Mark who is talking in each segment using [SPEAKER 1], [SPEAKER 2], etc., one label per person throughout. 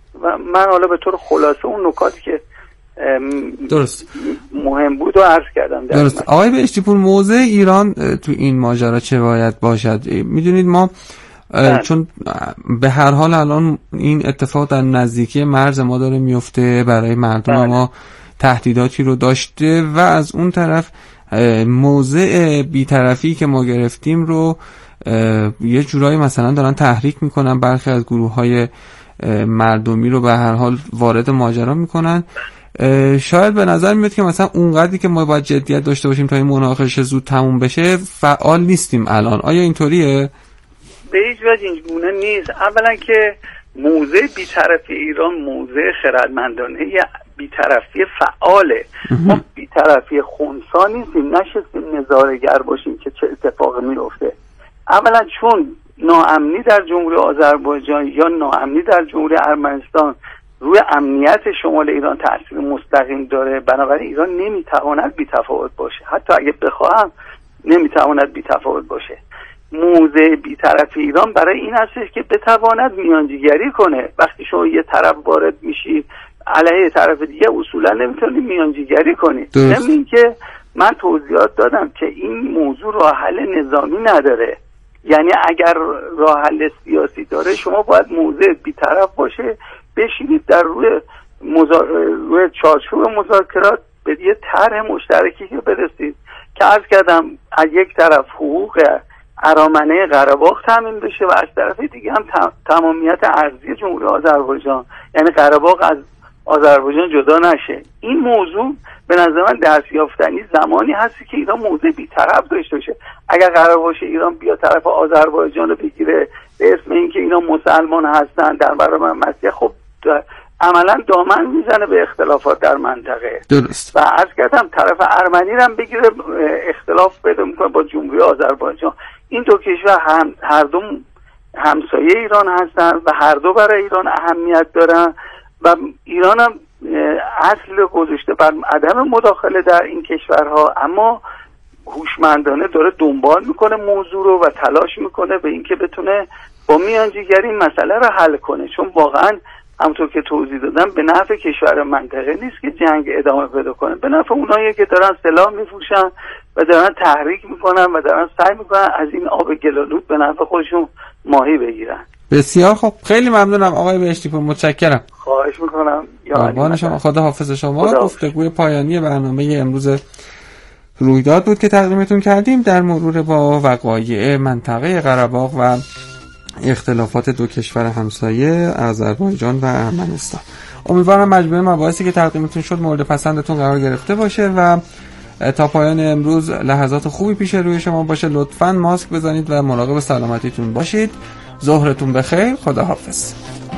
[SPEAKER 1] و من حالا به طور خلاصه اون نکاتی که
[SPEAKER 2] درست
[SPEAKER 1] مهم بود و عرض کردم.
[SPEAKER 2] درست. آقای بهشتی پور، موضع ایران تو این ماجرا چه باید باشد؟ میدونید ما چون به هر حال الان این اتفاق در نزدیکی مرز ما داره میفته، برای مردم ما تهدیداتی رو داشته و از اون طرف موضع بی‌طرفی که ما گرفتیم رو یه جورایی مثلا دارن تحریک میکنن، برخی از گروه‌های مردمی رو به هر حال وارد ماجرا میکنن. شاید به نظر میاد که مثلا اونقدری که ما باید جدیت داشته باشیم تا این مناقشه زود تموم بشه فعال نیستیم الان. آیا اینطوریه؟
[SPEAKER 1] به هیچ وجه اینگونه نیست. اولا که موضع بی‌طرفی ایران موضع خردمندانه یا بی‌طرفی فعاله. ما بی‌طرفی خنثی نیستیم، نشستیم نظاره‌گر باشیم که چه اتفاقی میفته. اولا چون ناامنی در جمهوری آذربایجان یا ناامنی در جمهوری ارمنستان روی امنیت شمال ایران تأثیر مستقیم داره، بنابراین ایران نمیتواند بی‌تفاوت باشه. حتی اگه بخواهم نمیتواند بی‌تفاوت باشه. موضع بی‌طرفی ایران برای این هستش که بتواند میانجیگری کنه. وقتی شما یه طرف وارد میشی علیه طرف دیگه اصولا نمیتونی میانجیگری کنی. همین که من توضیحات دادم که این موضوع راه حل نظامی نداره، یعنی اگر راه حل سیاسی داره شما باید موضع بی‌طرف باشه، بشینید در روی چارچوب مذاکرات به یه طرح مشترکی که برسید که عرض کردم از یک طرف حقوق ارامنه قره باغ تامین بشه و از طرف دیگه هم تمامیت ارضی جمهوری آذربایجان، یعنی قره باغ از آذربایجان جدا نشه. این موضوع به نظر من دست یافتنی زمانی هستی که ایران موضع بی‌طرف داشته باشه. اگر قرار باشه ایران بیا طرف آذربایجان رو بگیره به اسم اینکه اینا مسلمان هستن در برابر مسیح، خب عملا دامن میزنه به اختلافات در منطقه.
[SPEAKER 2] درست.
[SPEAKER 1] و عرض کردم طرف ارمنی رو هم بگیره اختلاف پیدا میکنه با جمهوری آذربایجان. این دو کشور هر دو همسایه ایران هستن و هر دو برای ایران اهمیت دارن و ایران هم اصل گذاشته بر عدم مداخله در این کشورها، اما هوشمندانه داره دنبال میکنه موضوع رو و تلاش میکنه به اینکه بتونه با میانجیگری این مسئله رو حل کنه، چون واقعا همونطور که توضیح دادم به نفع کشور منطقه نیست که جنگ ادامه پیدا کنه، به نفع اونایی که دارن سلاح میفروشن و دارن تحریک میکنن و دارن سعی میکنن از این آب گلالود به نفع خودشون ماهی بگیرن.
[SPEAKER 2] بسیار خب، خیلی ممنونم آقای بهشتی پور، متشکرم.
[SPEAKER 1] خواهش میکنم.
[SPEAKER 2] قربان شما، خدا حافظ شما. گفتگوی پایانی برنامه امروز رویداد بود که تقدیمتون کردیم در مرور با وقایع منطقه قره باغ و اختلافات دو کشور همسایه آذربایجان و ارمنستان. امیدوارم مجموعه مباحثی که تقدیمتون شد مورد پسندتون قرار گرفته باشه و تا پایان امروز لحظات خوبی پیش روی شما باشه. لطفاً ماسک بزنید و مراقب سلامتیتون باشید. ظهرتون بخیر. خدا حافظ.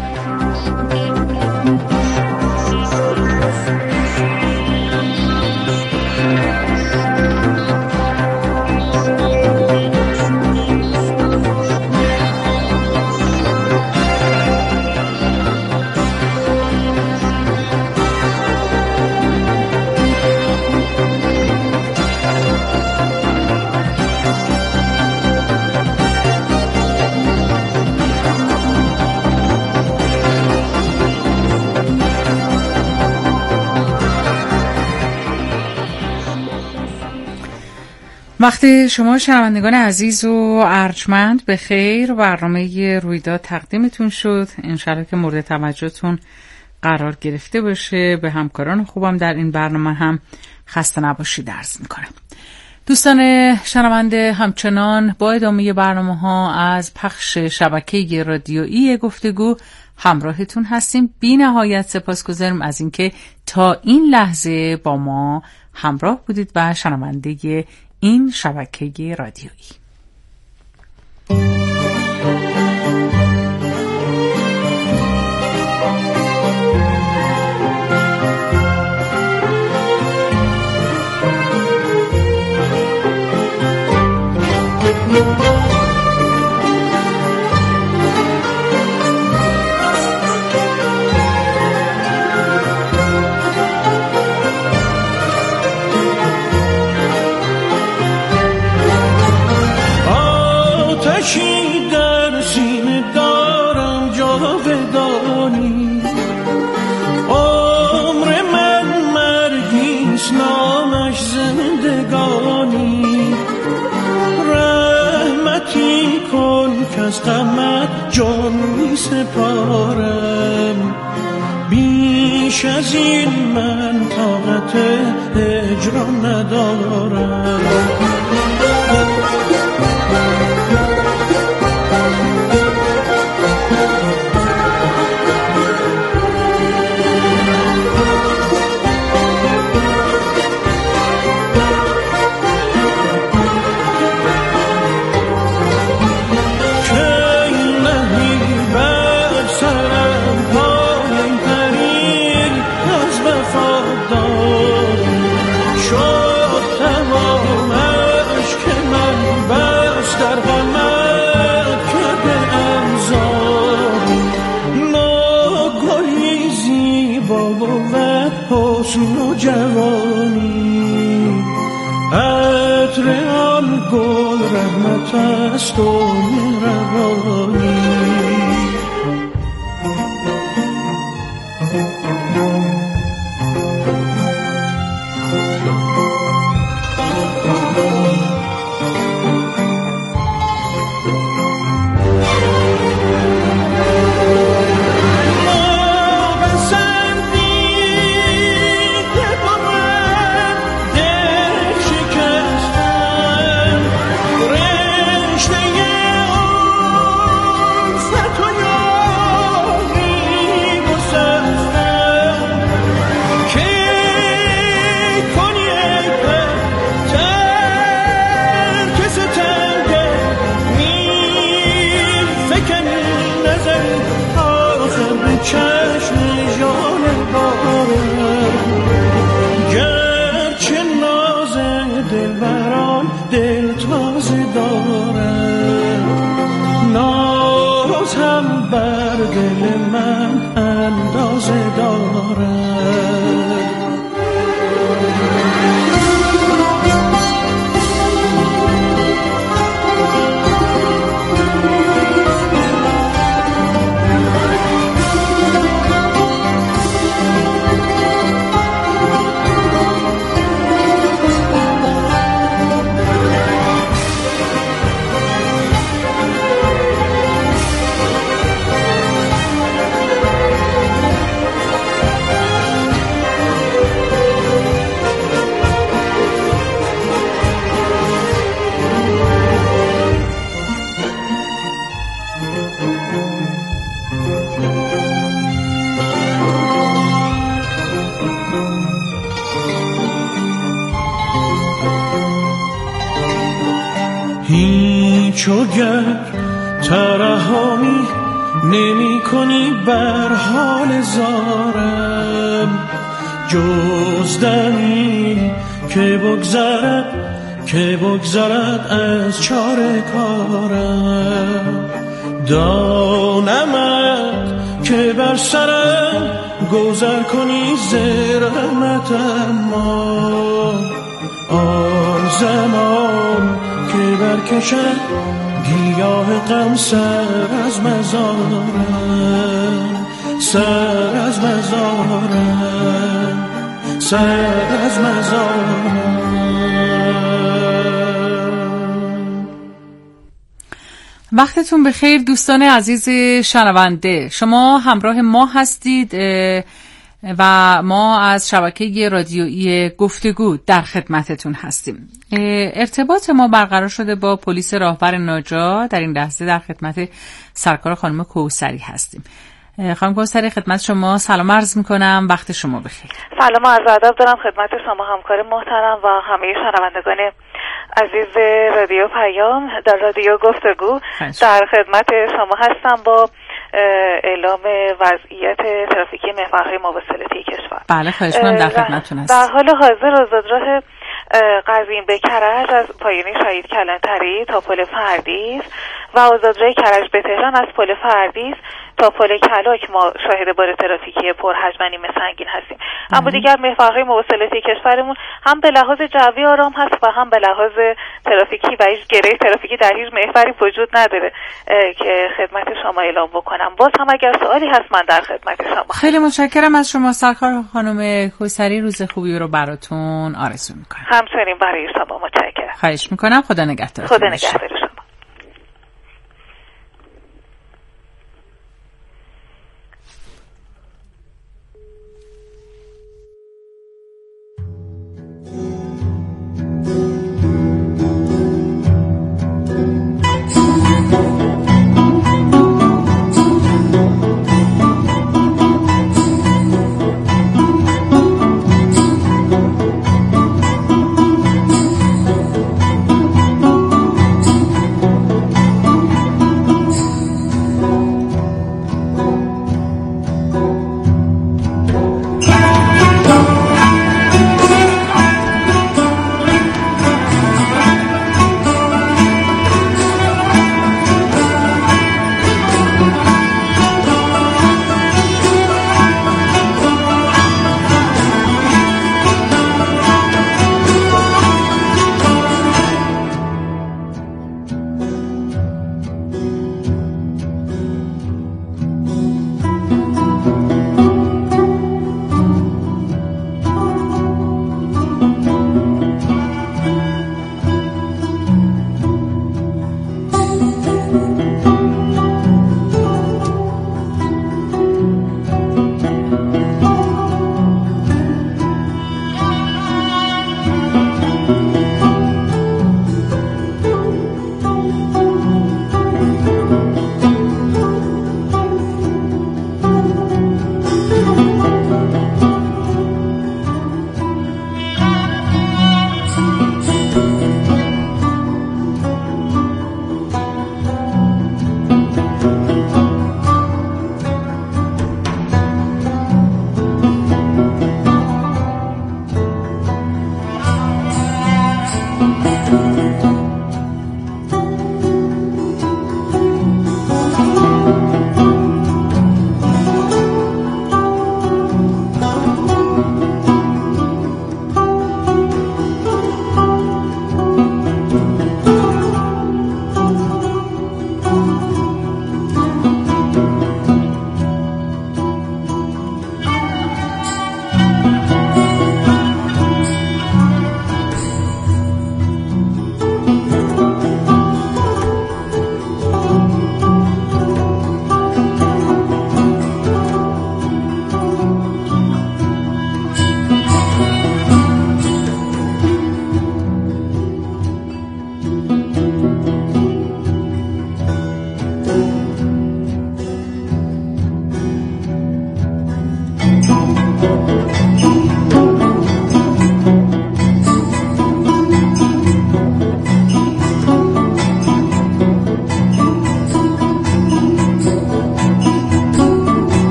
[SPEAKER 3] وقتی شما شنوندگان عزیز و ارجمند به خیر، برنامه رویداد تقدیمتون شد. انشالله که مورد توجهتون قرار گرفته باشه. به همکاران خوبم در این برنامه هم خسته نباشید عرض میکنم. دوستان شنونده، همچنان با ادامه برنامه‌ها از پخش شبکه رادیویی گفتگو همراهتون هستیم. بی نهایت سپاسگزارم از اینکه تا این لحظه با ما همراه بودید و شنونده این شبکه رادیویی.
[SPEAKER 4] آتشی بسپارم، بیش از این من طاقت هجران ندارم. حسن و جوانی عطر آن گل رحمت است و مهربانی. چوگر ترحمی نمی کنی بر حال زارم، جز دمی که بگذرد از چاره کارم. دانمت که بر سرم گذر کنی ز رحمت، اما آن زمان که برکشد گیاه غم سر از مزارم، سر از مزارم، سر از مزارم.
[SPEAKER 3] وقتتون بخیر دوستان عزیز شنونده، شما همراه ما هستید و ما از شبکه رادیویی گفتگو در خدمتتون هستیم. ارتباط ما برقرار شده با پلیس راهور ناجا. در این لحظه در خدمت سرکار خانم کوثری هستیم. خانم کوثری خدمت شما سلام عرض میکنم، وقت شما بخیر.
[SPEAKER 5] سلام و عرض ادب دارم خدمت شما همکار محترم و همه شنوندگان عزیز رادیو پیام در رادیو گفتگو. در خدمت شما هستم با اعلام وضعیت ترافیکی محورهای مواصلاتی کشور.
[SPEAKER 3] بله خواهش می‌کنم، در خدمتتون هستم.
[SPEAKER 5] در حال حاضر آزادراه قزوین به کرج از پایانی شهید کلانتری تا پل فردیس و آزادراه کرج به تهران از پل فردیس تا پل کلاک ما شاهد بار ترافیکی پرحجم و نیمه سنگین هستیم. اما دیگر محورهای مواصلاتی کشورمون هم به لحاظ جوی آرام هست و هم به لحاظ ترافیکی و هیچ گره ترافیکی در هیچ محوری وجود نداره که خدمت شما اعلام بکنم. باز هم اگر سوالی هست من در خدمت شما.
[SPEAKER 3] خیلی متشکرم از شما سرکار خانم کوثری، روز خوبی رو براتون آرزو میکنم.
[SPEAKER 5] همچنین برای شما متشکرم.
[SPEAKER 3] خواهش میکنم، خدا نگهدار.
[SPEAKER 5] خدا نگهدار شما.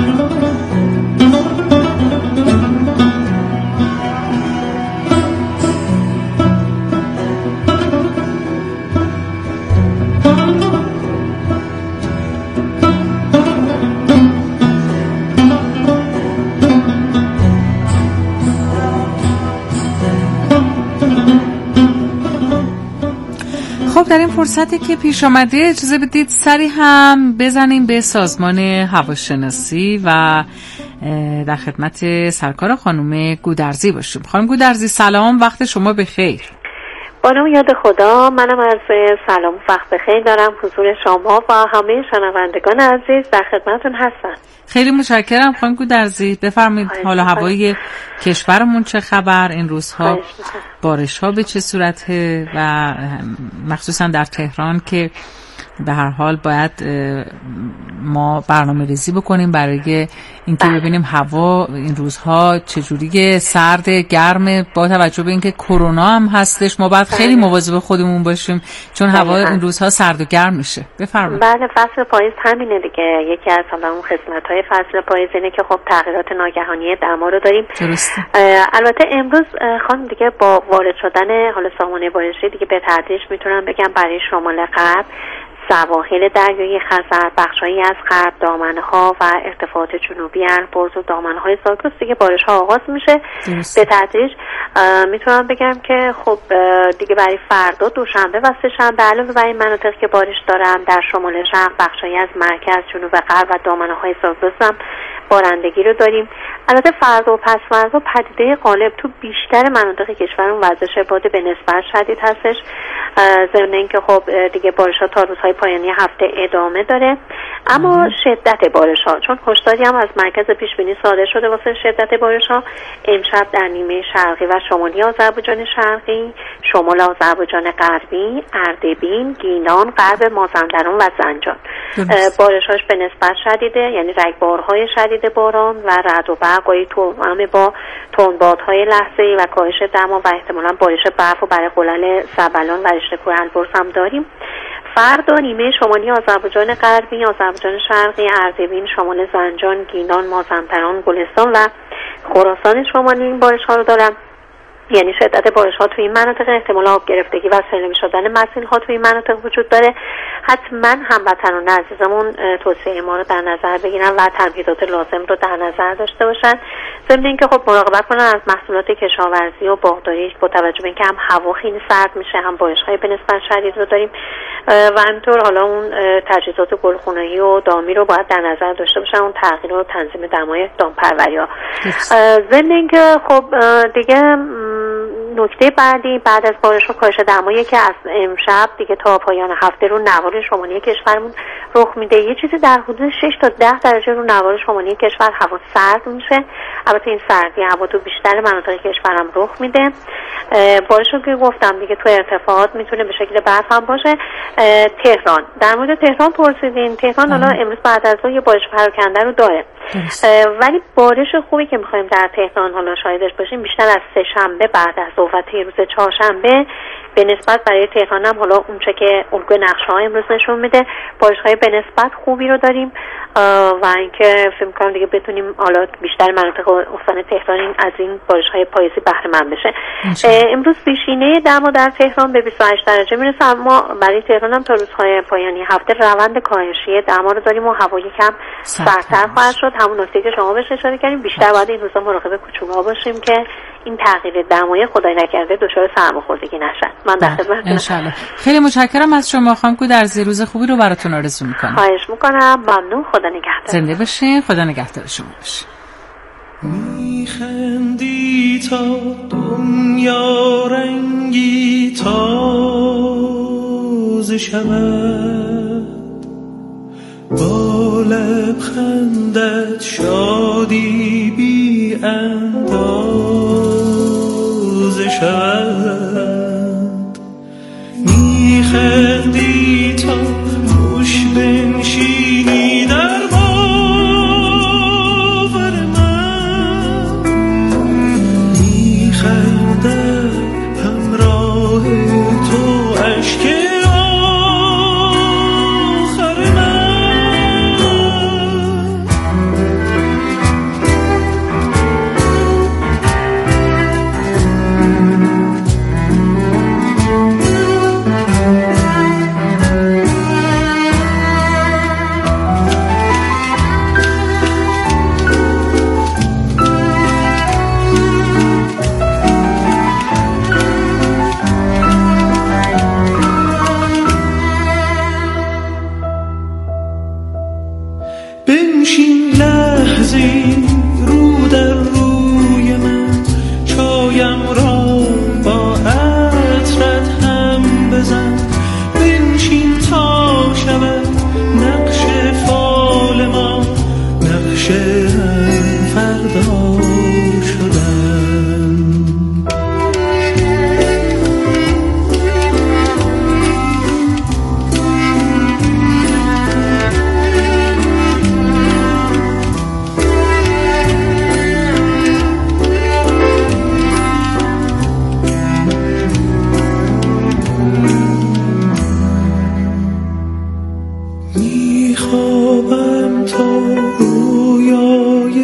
[SPEAKER 3] در این فرصتی که پیش آمده اجازه بدید سری هم بزنیم به سازمان هواشناسی و در خدمت سرکار خانم گودرزی باشیم. خانم گودرزی سلام، وقت شما بخیر.
[SPEAKER 6] با نام یاد خدا، منم عرض سلام وقت بخیر دارم حضور شما و همه شنوندگان عزیز در خدمتتون هستم.
[SPEAKER 3] خیلی متشکرم خانم گودرزی. بفرمایید حال هوای کشورمون چه خبر این روزها؟ بارش‌ها به چه صورته و مخصوصا در تهران که به هر حال باید ما برنامه‌ریزی بکنیم برای اینکه ببینیم هوا این روزها چجوریه، سرد گرم، با توجه به اینکه کرونا هم هستش ما باید خیلی مواظب خودمون باشیم چون هوا این روزها سرد و گرم میشه. بفرمایید.
[SPEAKER 6] بله، فصل پاییز همینه دیگه. یکی از اون خصلت‌های فصل پاییز اینه که خب تغییرات ناگهانی دما رو داریم.
[SPEAKER 3] درسته.
[SPEAKER 6] البته امروز خانم دیگه با وارد شدن حال سامانه بارشی دیگه به تدریج میتونم بگم برای شمال غرب، سواحل دریای خزر، بخشایی از غرب، دامنه‌ها و ارتفاعات جنوبی البرز و دامنه‌های زاگرس دیگه بارش‌ها آغاز میشه به تدریج. میتونم بگم که خب دیگه برای فردا، دوشنبه و سه‌شنبه علاوه بر این مناطق که بارش دارن در شمال شرق، بخشایی از مرکز، جنوب غرب و دامنه‌های زاگرس هم بارندگی رو داریم. البته فردا و پس فردا پدیده غالب تو بیشتر مناطق کشورمون وزش باد به نسبت شدید هستش، ضمن اینکه خب دیگه بارش‌ها تا روزهای پایانی هفته ادامه داره. اما شدت بارش‌ها، چون هشداری هم از مرکز پیش بینی صادر شده واسه شدت بارش‌ها، امشب در نیمه شرقی و شمالی آذربایجان شرقی، شمال آذربایجان غربی، اردبیل، گیلان، غرب مازندران و زنجان بارش‌هاش به نسبت شدیده، یعنی رگبارهای شدید باران و رعد و برق همه با تندبادهای لحظه‌ای و کاهش دما و احتمالاً بارش برف و برای قلل سبلان و رشته کوه البرز هم داریم. فردا نیمه شمالی آذربایجان غربی، آذربایجان شرقی، اردبیل، شمال زنجان، گیلان، مازندران، گلستان و خراسان شمالی این بارش‌ها رو دارن. یعنی شدت بارش‌ها توی این مناطق، احتمال آب گرفتگی و سیلابی شدن مسیل‌ها توی این مناطق وجود داره. حتما هموطنان عزیزمون توصیه ما رو در نظر بگیرن و تمهیدات لازم رو در نظر داشته باشن. ضمن اینکه خب مراقبت کنن از محصولات کشاورزی و باغداری با توجه به اینکه هم هوا خیلی سرد میشه، هم بارش‌های به نسبت شدید رو داریم و همینطور حالا اون تجهیزات گلخنایی و دامی رو باید در نظر داشته باشن، اون تغییر و تنظیم دمای دامپروری‌ها. ضمن اینکه خب دیگه نکته بعد از بارش و کاهش دمایی که از امشب دیگه تا پایان هفته رو نوار شمالی کشورمون رخ میده، یه چیزی در حدود 6 تا 10 درجه رو نوار شمالی کشور هوا سرد میشه. البته این سردی هوا تو بیشتر مناطق کشورم رخ میده. بارش رو که گفتم دیگه تو ارتفاعات میتونه به شکل برف هم باشه. تهران، در مورد تهران پرسیدین. تهران حالا امروز بعد از ظهر یه بارش پراکنده رو داره، ولی بارش خوبی که میخوایم در تهران حالا شاهدش باشیم بیشتر از سه‌شنبه بعد از ظهر و روز چهارشنبه به نسبت برای تهران هم حالا اونچه که الگوی نقشه ها امروز نشون میده بارش‌های به نسبت خوبی رو داریم و اینکه فکر می‌کنم دیگه بتونیم حالا بیشتر مناطق استان تهران از این بارش‌های پاییزی بهره مند بشه. امروز بیشینه دما در تهران به 28 درجه میرسه، اما برای تهران هم تا روزهای پایانی هفته روند کاهشی دما رو داریم و هوا یکم سردتر خواهد شد. همون نکته که شما بهش اشاره کردین، بیشتر باید این روزا مراقب کوچولوها باشیم که این تغییر دمای خدای نکرده دچار سرماخوردگی نشن. من در خدمتتونم.
[SPEAKER 3] انشالله. خیلی متشکرم از شما خانم گودرزی، روز خوبی رو براتون آرزو میکنم.
[SPEAKER 6] خواهش میکنم، ممنون. خدا نگهدار.
[SPEAKER 3] زنده باشین. خدا نگهدار شما باشه.
[SPEAKER 4] میخندی تا دنیا رنگی تازه شود، با لبخندت شادی بی اندازه شود. میخندی تا خوش بنشینی در باور من، میخندد همراه تو اشک آخر من. لحظه رو در روی من، چایم را با عطرت هم بزن، بنشین تا شود نقش فال ما، نقش هم فردا شدن. میخوابم تا رویای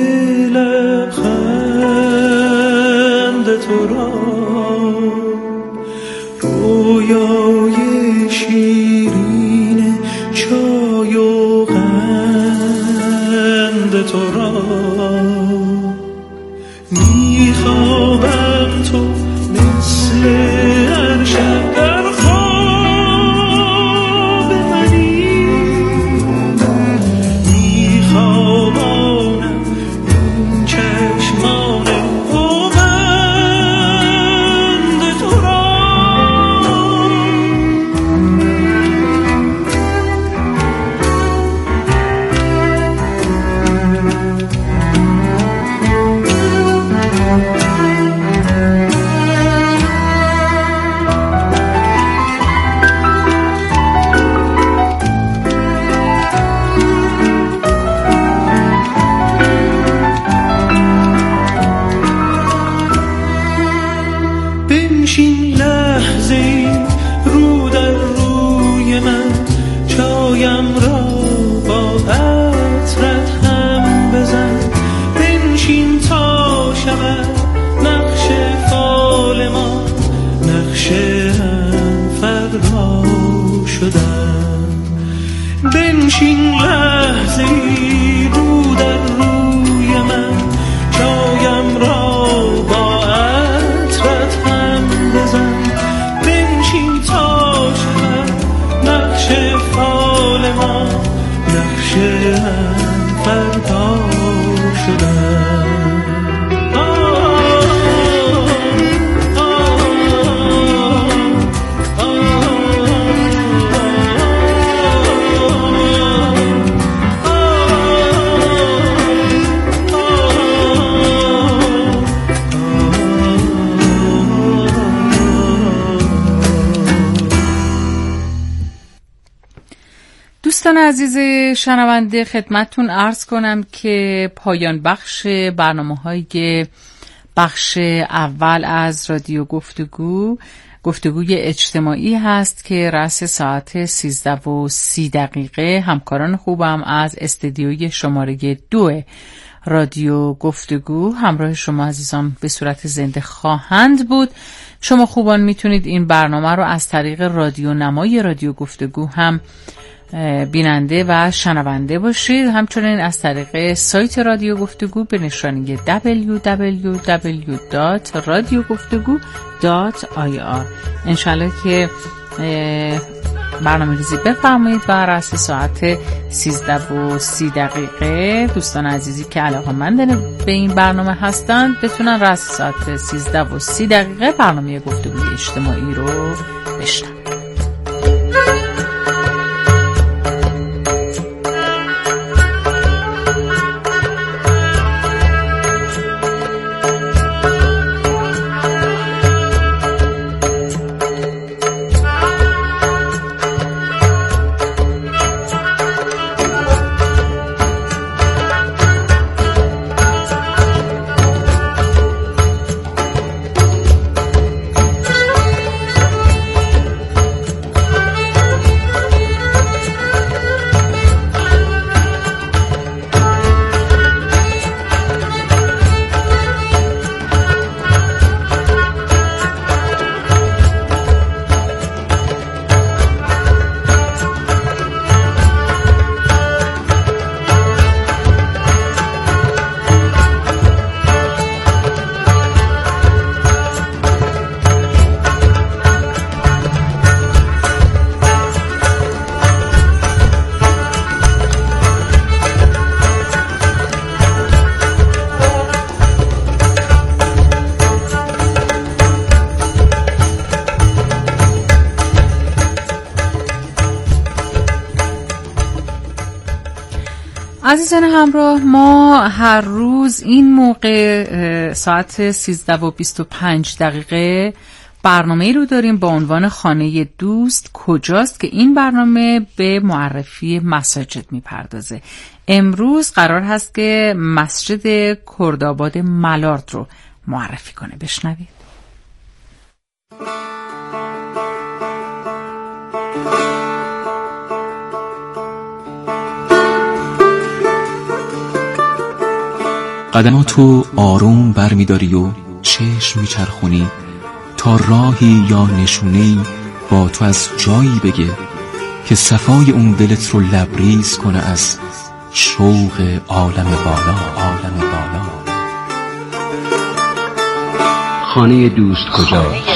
[SPEAKER 4] لبخند تو را، رویای شیرین چای و قند تو را. میخوابم تو مثل هر شب در خواب منی، میخوابانم این چشمان بلند تو را. بنشین لحظه رو در روی من، چایم را با عطرت هم بزن، بنشین تا شود نقش فال ما، نقش هم فردا شدن. بنشین لحظه رو در روی من، چایم را با عطرت هم بزن، بنشین تا شود نقش فال ما، نقش هم فردا شدن.
[SPEAKER 3] دوستان عزیز شنونده، خدمتتون عرض کنم که پایان بخش برنامه‌های بخش اول از رادیو گفتگوی اجتماعی هست که رأس ساعت 13:30 همکاران خوبم از استدیوی شماره 2 رادیو گفتگو همراه شما عزیزان به صورت زنده خواهند بود. شما خوبان میتونید این برنامه رو از طریق رادیو نمای رادیو گفتگو هم بیننده و شنونده باشید، همچنین از طریق سایت رادیو گفتگو به نشانی www.radiogoftegu.ir. انشالله که برنامه ریزی بفرمایید و رأس ساعت 13:30 دوستان عزیزی که علاقه‌مند به این برنامه هستند بتونن رأس ساعت 13:30 برنامه گفتگوی اجتماعی رو بشنوند. عزیزان همراه، ما هر روز این موقع ساعت 13:25 برنامه‌ای رو داریم با عنوان خانه دوست کجاست که این برنامه به معرفی مساجد میپردازه. امروز قرار هست که مسجد کردآباد ملارد رو معرفی کنه. بشنوید.
[SPEAKER 7] قدماتو آروم برمیداری و چشم میچرخونی تا راهی یا نشونه‌ای با تو از جایی بگه که صفای اون دلت رو لبریز کنه از شوق عالم بالا.
[SPEAKER 8] خانه دوست کجاست؟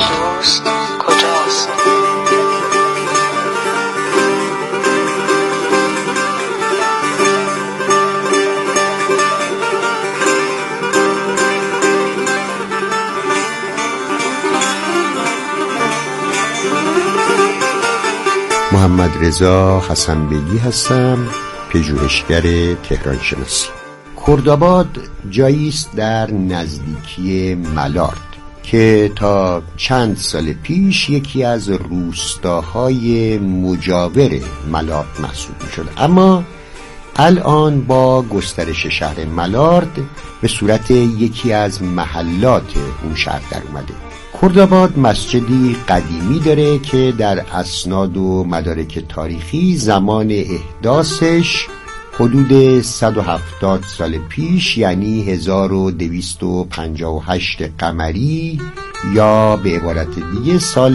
[SPEAKER 9] محمد رضا حسن‌بیگی هستم، پژوهشگر تهران شناسی. کردآباد جایی است در نزدیکی ملارد که تا چند سال پیش یکی از روستاهای مجاور ملارد محسوب می‌شد، اما الان با گسترش شهر ملارد به صورت یکی از محلات اون شهر در اومده. کردآباد مسجدی قدیمی داره که در اسناد و مدارک تاریخی زمان احداثش حدود 170 سال پیش، یعنی 1258 قمری یا به عبارت دیگه سال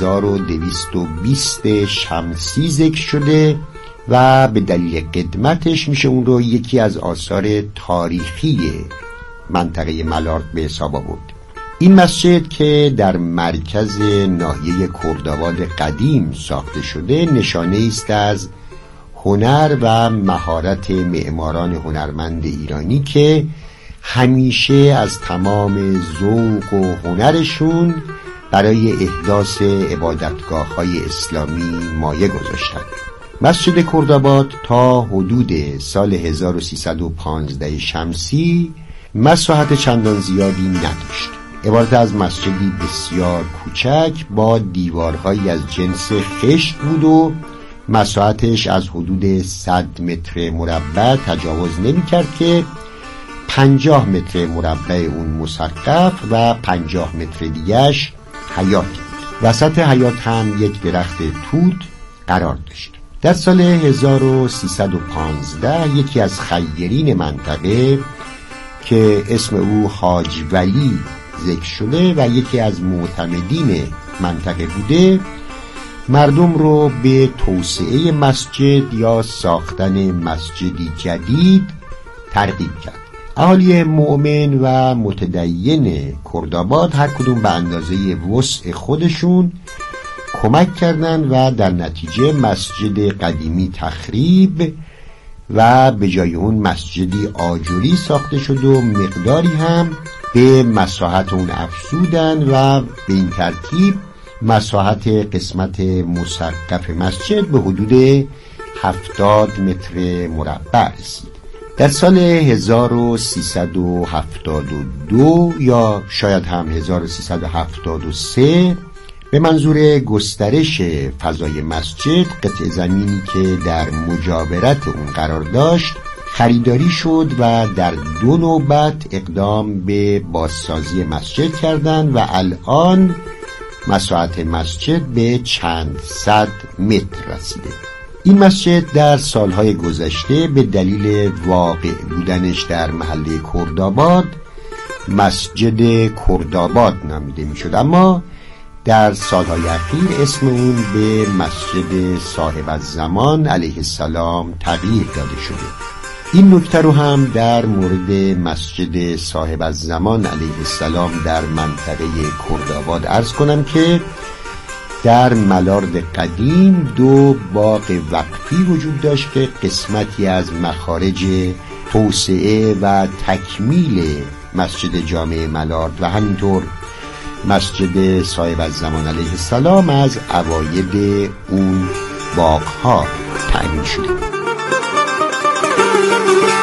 [SPEAKER 9] 1220 شمسی ذکر شده و به دلیل قدمتش میشه اون رو یکی از آثار تاریخی منطقه ملارد به حساب آورد. این مسجد که در مرکز ناحیه کردآباد قدیم ساخته شده نشانه است از هنر و مهارت معماران هنرمند ایرانی که همیشه از تمام ذوق و هنرشون برای احداث عبادتگاه‌های اسلامی مایه گذاشتند. مسجد کردآباد تا حدود سال 1315 شمسی مساحت چندان زیادی نداشت. عبارت از مسجدی بسیار کوچک با دیوارهایی از جنس خشت بود و مساحتش از حدود 100 متر مربع تجاوز نمی کرد که 50 متر مربع اون مسقف و 50 متر دیگش حیاط بود. وسط حیاط هم یک درخت توت قرار داشت. در سال 1315 یکی از خیرین منطقه که اسم او حاج ولی ذکر شده و یکی از معتمدین منطقه بوده، مردم رو به توسعه مسجد یا ساختن مسجدی جدید ترغیب کرد. اهالی مؤمن و متدین کردآباد هر کدوم به اندازه وسع خودشون کمک کردند و در نتیجه مسجد قدیمی تخریب و به جای اون مسجدی آجوری ساخته شد و مقداری هم به مساحت اون افزودن و به این ترتیب مساحت قسمت مسقف مسجد به حدود 70 متر مربع رسید. در سال 1372 یا شاید هم 1373 به منظور گسترش فضای مسجد قطع زمینی که در مجاورت اون قرار داشت خریداری شد و در 2 نوبت اقدام به بازسازی مسجد کردند و الان مساحت مسجد به چند صد متر رسیده. این مسجد در سالهای گذشته به دلیل واقع بودنش در محله کردآباد مسجد کردآباد نامیده میشد، اما در سالهای اخیر اسم اون به مسجد صاحب الزمان علیه السلام تغییر داده شده. این نکته رو هم در مورد مسجد صاحب الزمان علیه السلام در منطقه کردآباد عرض کنم که در ملارد قدیم 2 باغ وقفی وجود داشت که قسمتی از مخارج توسعه و تکمیل مسجد جامع ملارد و همینطور مسجد صاحب الزمان علیه السلام از عواید اون باغ‌ها تأمین شده.